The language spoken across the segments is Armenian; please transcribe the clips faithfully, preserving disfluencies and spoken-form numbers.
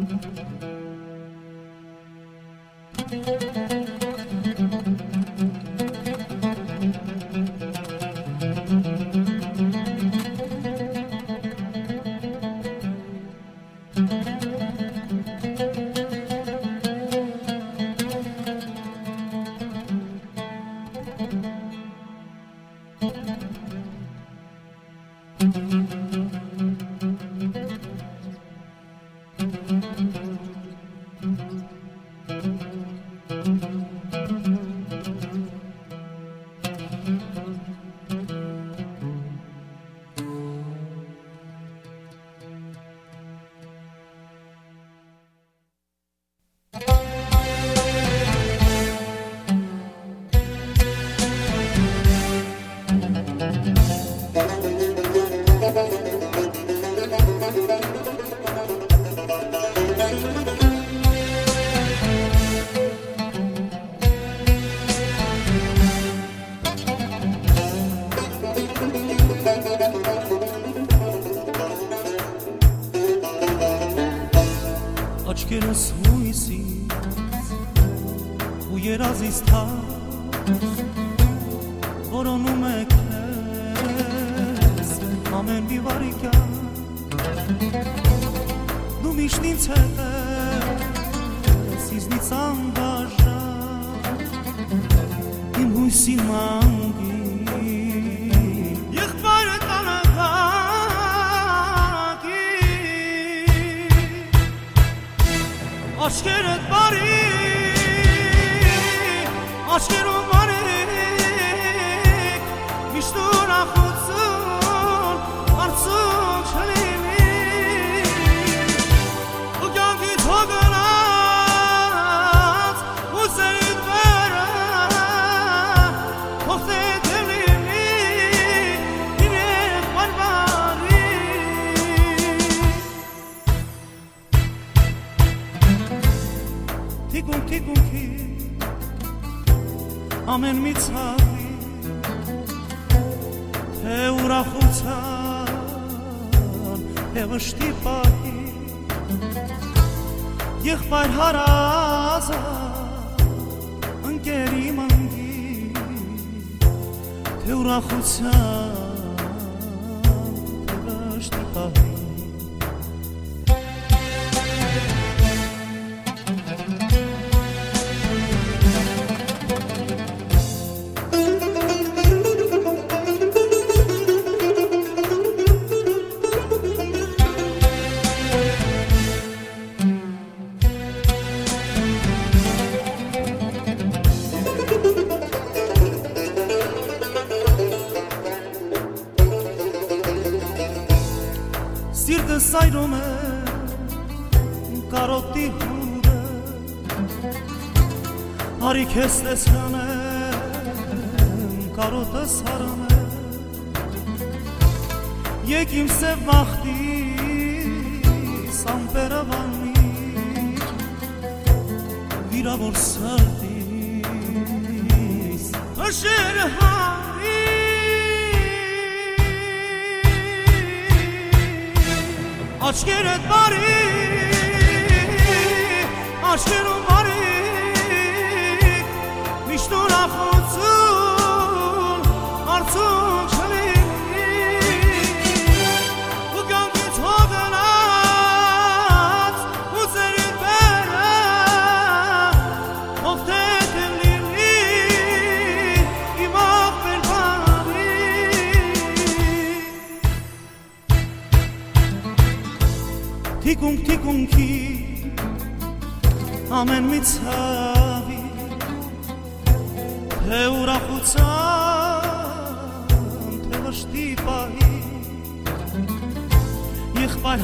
Աչքերս հույսից ու երազից թաց որոնում է քեզ ամեն մի վարիկյան դու միշտ ինձ հետ ես իզնից անբաժան իմ հույսի մանգի եղբայրը տանակակի Aşkeret bari, aşkerum bari, miştur akutsun, artsın çelimi. Bu gangi toganat, bu serit vera, kohte telimi, inek barbari. Tigun tigun ki ամեն մի ցավի թե ուրախության թե վշտի պահի եղբայր հարազատ ընկերի մանգի թե ուրախության թե վշտի պահի Սիրտս այրում է կարոտի հուրը Արի քեզ տեսնեմ կարոտս հարում է Եկ իմ սև մախտիս ամպերը վանիր Վիրավոր սրտիս հշեր հարի Aşkeret bari, aşkerum bari, miştur akutsun, artsın çelimi. Bu gangi toganat, bu serit vera, kohte telimi, imak berbari. Tigung tigung ki ամեն մի ցավի թե ուրախության թե վշտի պահի եղբայր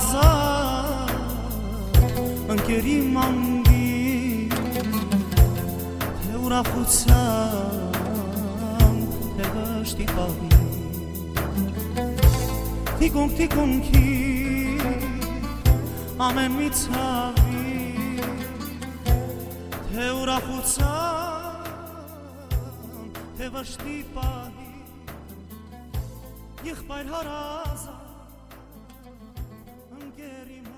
հարազատ ընկերի մանգի թե ուրախության թե վշտի պահի Tigung tigung ki ամեն մի ցավի թե ուրախության թե վշտի պահի եղբայր հարազատ ընկերի